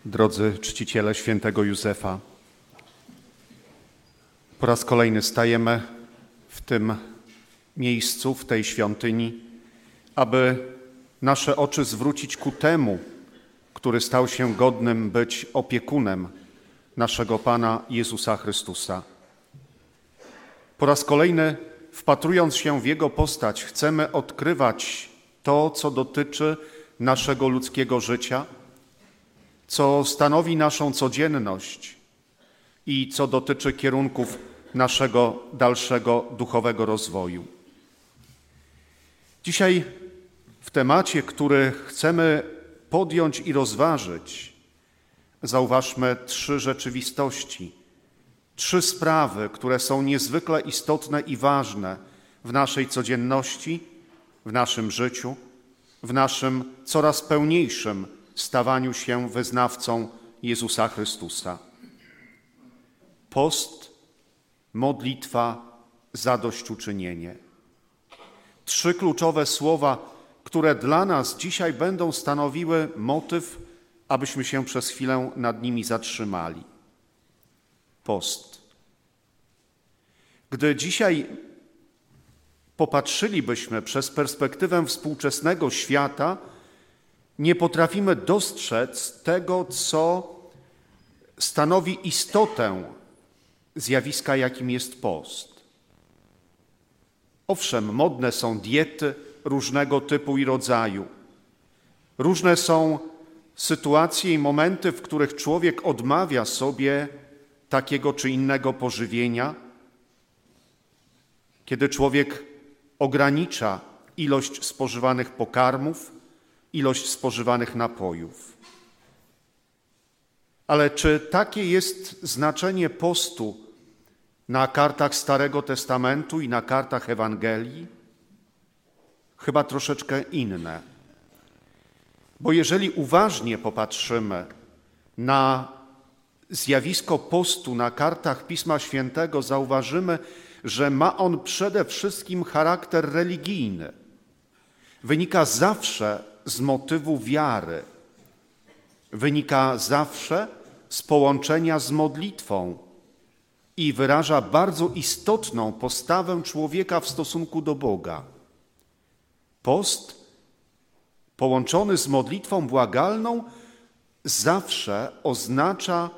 Drodzy czciciele świętego Józefa, po raz kolejny stajemy w tym miejscu, w tej świątyni, aby nasze oczy zwrócić ku temu, który stał się godnym być opiekunem naszego Pana Jezusa Chrystusa. Po raz kolejny, wpatrując się w Jego postać, chcemy odkrywać to, co dotyczy naszego ludzkiego życia, co stanowi naszą codzienność i co dotyczy kierunków naszego dalszego duchowego rozwoju. Dzisiaj w temacie, który chcemy podjąć i rozważyć, zauważmy 3 rzeczywistości, 3 sprawy, które są niezwykle istotne i ważne w naszej codzienności, w naszym życiu, w naszym coraz pełniejszym stawaniu się wyznawcą Jezusa Chrystusa. Post, modlitwa, zadośćuczynienie. 3 kluczowe słowa, które dla nas dzisiaj będą stanowiły motyw, abyśmy się przez chwilę nad nimi zatrzymali. Post. Gdy dzisiaj popatrzylibyśmy przez perspektywę współczesnego świata, nie potrafimy dostrzec tego, co stanowi istotę zjawiska, jakim jest post. Owszem, modne są diety różnego typu i rodzaju. Różne są sytuacje i momenty, w których człowiek odmawia sobie takiego czy innego pożywienia, kiedy człowiek ogranicza ilość spożywanych pokarmów, ilość spożywanych napojów. Ale czy takie jest znaczenie postu na kartach Starego Testamentu i na kartach Ewangelii? Chyba troszeczkę inne. Bo jeżeli uważnie popatrzymy na zjawisko postu na kartach Pisma Świętego, zauważymy, że ma on przede wszystkim charakter religijny. Wynika zawsze z motywu wiary. Wynika zawsze z połączenia z modlitwą i wyraża bardzo istotną postawę człowieka w stosunku do Boga. Post połączony z modlitwą błagalną zawsze oznacza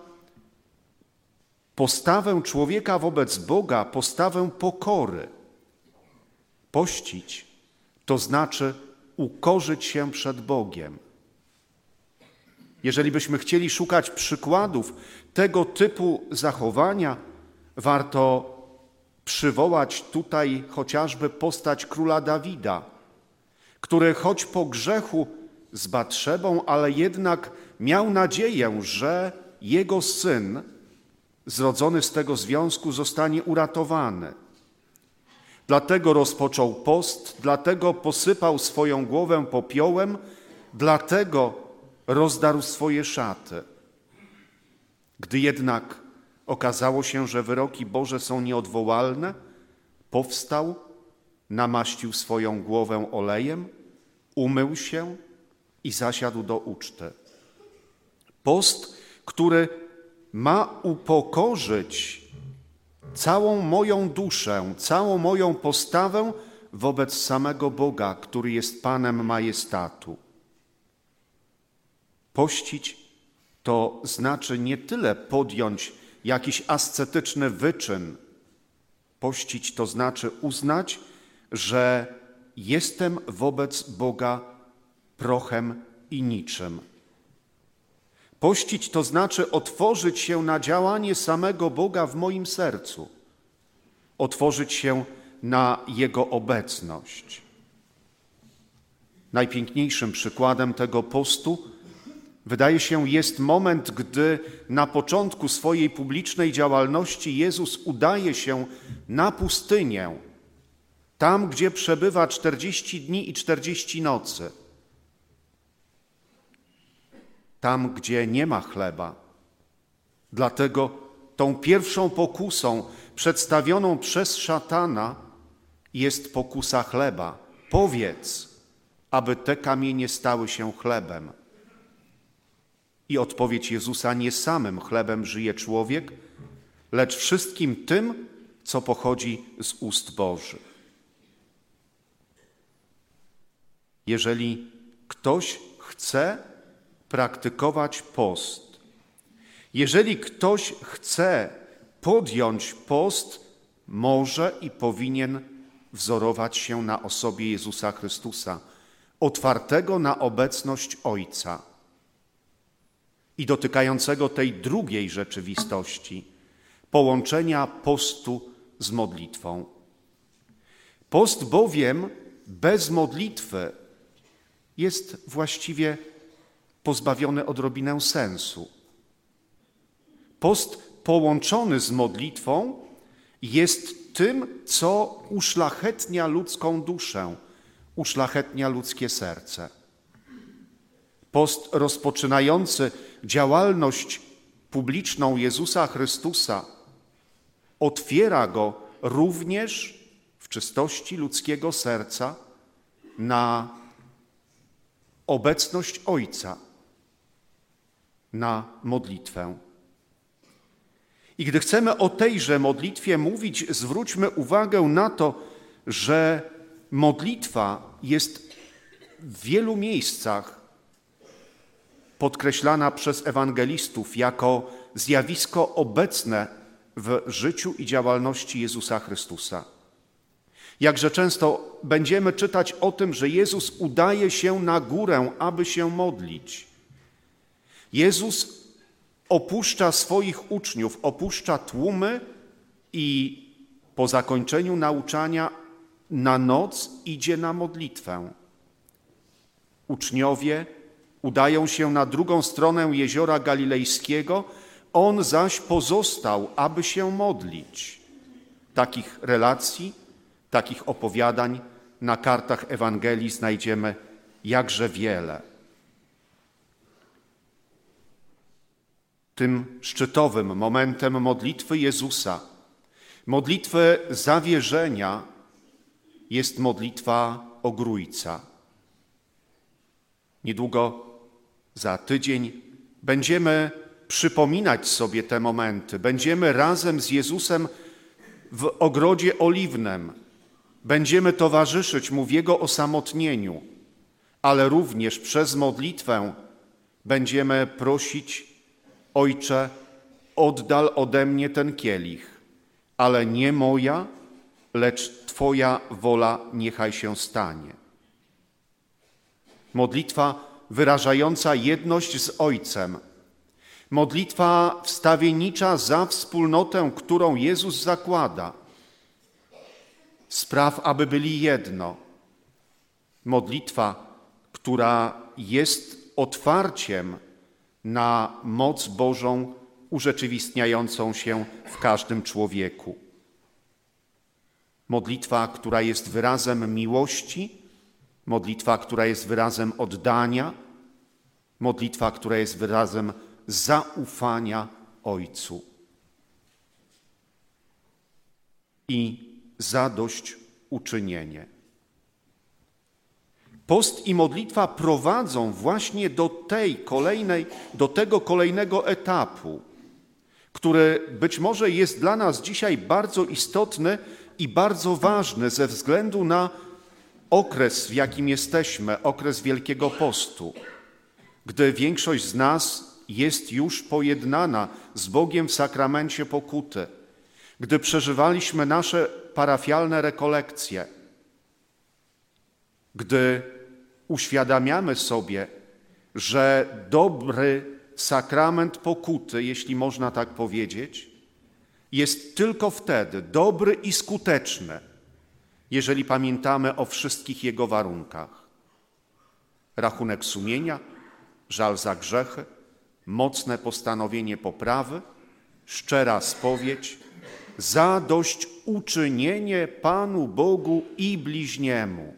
postawę człowieka wobec Boga, postawę pokory. Pościć to znaczy ukorzyć się przed Bogiem. Jeżeli byśmy chcieli szukać przykładów tego typu zachowania, warto przywołać tutaj chociażby postać króla Dawida, który choć po grzechu z Batszebą, ale jednak miał nadzieję, że jego syn zrodzony z tego związku zostanie uratowany. Dlatego rozpoczął post, dlatego posypał swoją głowę popiołem, dlatego rozdarł swoje szaty. Gdy jednak okazało się, że wyroki Boże są nieodwołalne, powstał, namaścił swoją głowę olejem, umył się i zasiadł do uczty. Post, który ma upokorzyć całą moją duszę, całą moją postawę wobec samego Boga, który jest Panem majestatu. Pościć to znaczy nie tyle podjąć jakiś ascetyczny wyczyn. Pościć to znaczy uznać, że jestem wobec Boga prochem i niczym. Pościć to znaczy otworzyć się na działanie samego Boga w moim sercu, otworzyć się na Jego obecność. Najpiękniejszym przykładem tego postu wydaje się jest moment, gdy na początku swojej publicznej działalności Jezus udaje się na pustynię, tam gdzie przebywa 40 dni i 40 nocy. Tam, gdzie nie ma chleba. Dlatego tą pierwszą pokusą przedstawioną przez szatana jest pokusa chleba. Powiedz, aby te kamienie stały się chlebem. I odpowiedź Jezusa: nie samym chlebem żyje człowiek, lecz wszystkim tym, co pochodzi z ust Bożych. Jeżeli ktoś chce praktykować post, jeżeli ktoś chce podjąć post, może i powinien wzorować się na osobie Jezusa Chrystusa, otwartego na obecność Ojca i dotykającego tej drugiej rzeczywistości, połączenia postu z modlitwą. Post bowiem bez modlitwy jest właściwie pozbawiony odrobinę sensu. Post połączony z modlitwą jest tym, co uszlachetnia ludzką duszę, uszlachetnia ludzkie serce. Post rozpoczynający działalność publiczną Jezusa Chrystusa otwiera go również w czystości ludzkiego serca na obecność Ojca, na modlitwę. I gdy chcemy o tejże modlitwie mówić, zwróćmy uwagę na to, że modlitwa jest w wielu miejscach podkreślana przez ewangelistów jako zjawisko obecne w życiu i działalności Jezusa Chrystusa. Jakże często będziemy czytać o tym, że Jezus udaje się na górę, aby się modlić. Jezus opuszcza swoich uczniów, opuszcza tłumy i po zakończeniu nauczania na noc idzie na modlitwę. Uczniowie udają się na drugą stronę jeziora Galilejskiego, on zaś pozostał, aby się modlić. Takich relacji, takich opowiadań na kartach Ewangelii znajdziemy jakże wiele. Tym szczytowym momentem modlitwy Jezusa, modlitwy zawierzenia, jest modlitwa Ogrójca. Niedługo, za tydzień, będziemy przypominać sobie te momenty. Będziemy razem z Jezusem w ogrodzie oliwnym. Będziemy towarzyszyć Mu w Jego osamotnieniu, ale również przez modlitwę będziemy prosić: Ojcze, oddal ode mnie ten kielich, ale nie moja, lecz Twoja wola niechaj się stanie. Modlitwa wyrażająca jedność z Ojcem. Modlitwa wstawiennicza za wspólnotę, którą Jezus zakłada. Spraw, aby byli jedno. Modlitwa, która jest otwarciem na moc Bożą urzeczywistniającą się w każdym człowieku. Modlitwa, która jest wyrazem miłości, modlitwa, która jest wyrazem oddania, modlitwa, która jest wyrazem zaufania Ojcu. I zadośćuczynienie. Post i modlitwa prowadzą właśnie do tego kolejnego etapu, który być może jest dla nas dzisiaj bardzo istotny i bardzo ważny ze względu na okres, w jakim jesteśmy, okres Wielkiego Postu, gdy większość z nas jest już pojednana z Bogiem w sakramencie pokuty, gdy przeżywaliśmy nasze parafialne rekolekcje, gdy uświadamiamy sobie, że dobry sakrament pokuty, jeśli można tak powiedzieć, jest tylko wtedy dobry i skuteczny, jeżeli pamiętamy o wszystkich jego warunkach. Rachunek sumienia, żal za grzechy, mocne postanowienie poprawy, szczera spowiedź, zadośćuczynienie Panu Bogu i bliźniemu.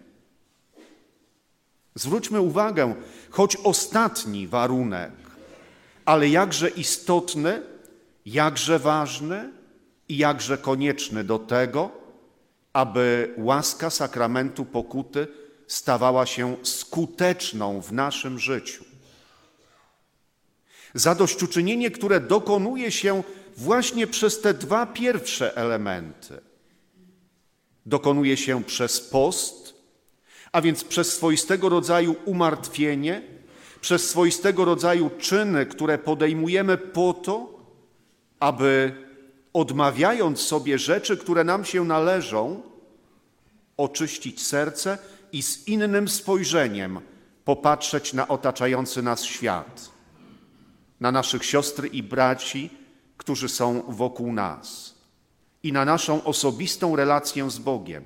Zwróćmy uwagę, choć ostatni warunek, ale jakże istotny, jakże ważny i jakże konieczny do tego, aby łaska sakramentu pokuty stawała się skuteczną w naszym życiu. Zadośćuczynienie, które dokonuje się właśnie przez te dwa pierwsze elementy. Dokonuje się przez post, a więc przez swoistego rodzaju umartwienie, przez swoistego rodzaju czyny, które podejmujemy po to, aby odmawiając sobie rzeczy, które nam się należą, oczyścić serce i z innym spojrzeniem popatrzeć na otaczający nas świat, na naszych siostry i braci, którzy są wokół nas i na naszą osobistą relację z Bogiem.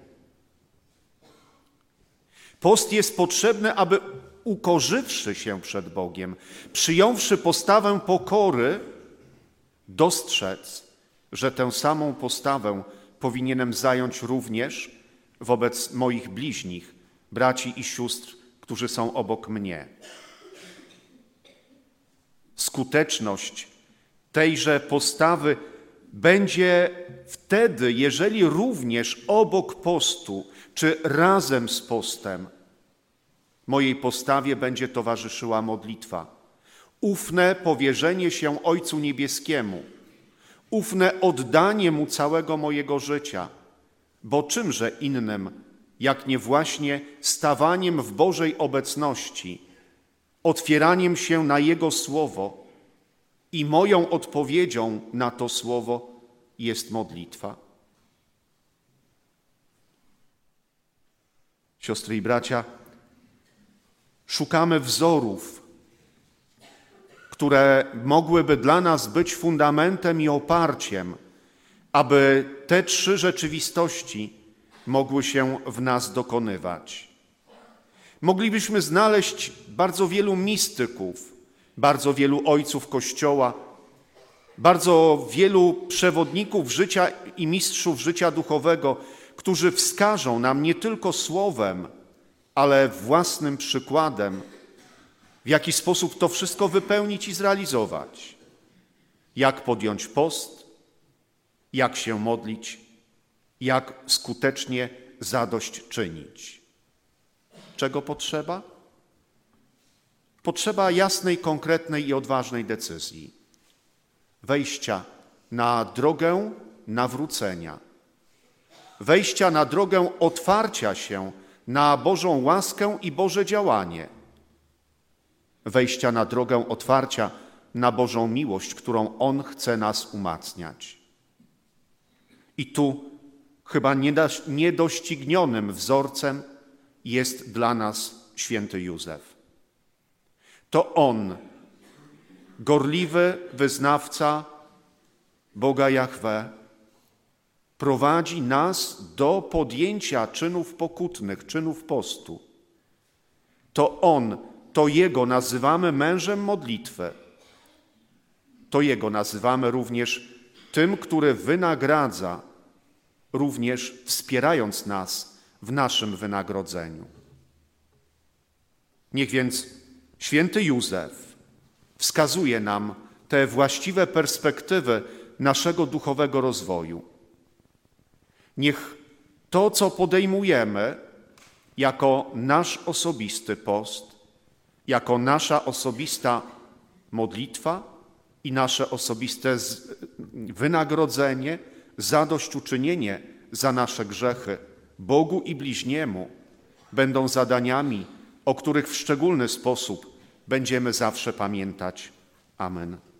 Post jest potrzebny, aby ukorzywszy się przed Bogiem, przyjąwszy postawę pokory, dostrzec, że tę samą postawę powinienem zająć również wobec moich bliźnich, braci i sióstr, którzy są obok mnie. Skuteczność tejże postawy będzie wtedy, jeżeli również obok postu, czy razem z postem, mojej postawie będzie towarzyszyła modlitwa. Ufne powierzenie się Ojcu Niebieskiemu, ufne oddanie Mu całego mojego życia, bo czymże innym, jak nie właśnie stawaniem w Bożej obecności, otwieraniem się na Jego Słowo i moją odpowiedzią na to Słowo jest modlitwa. Siostry i bracia, szukamy wzorów, które mogłyby dla nas być fundamentem i oparciem, aby te trzy rzeczywistości mogły się w nas dokonywać. Moglibyśmy znaleźć bardzo wielu mistyków, bardzo wielu ojców Kościoła, bardzo wielu przewodników życia i mistrzów życia duchowego, którzy wskażą nam nie tylko słowem, ale własnym przykładem, w jaki sposób to wszystko wypełnić i zrealizować. Jak podjąć post, jak się modlić, jak skutecznie zadośćczynić. Czego potrzeba? Potrzeba jasnej, konkretnej i odważnej decyzji. Wejścia na drogę nawrócenia. Wejścia na drogę otwarcia się na Bożą łaskę i Boże działanie. Wejścia na drogę otwarcia na Bożą miłość, którą On chce nas umacniać. I tu chyba niedoścignionym wzorcem jest dla nas święty Józef. To on, gorliwy wyznawca Boga Jahwe, prowadzi nas do podjęcia czynów pokutnych, czynów postu. To on, to Jego nazywamy mężem modlitwy. To Jego nazywamy również tym, który wynagradza, również wspierając nas w naszym wynagrodzeniu. Niech więc święty Józef wskazuje nam te właściwe perspektywy naszego duchowego rozwoju. Niech to, co podejmujemy jako nasz osobisty post, jako nasza osobista modlitwa i nasze osobiste wynagrodzenie, zadośćuczynienie za nasze grzechy Bogu i bliźniemu, będą zadaniami, o których w szczególny sposób będziemy zawsze pamiętać. Amen.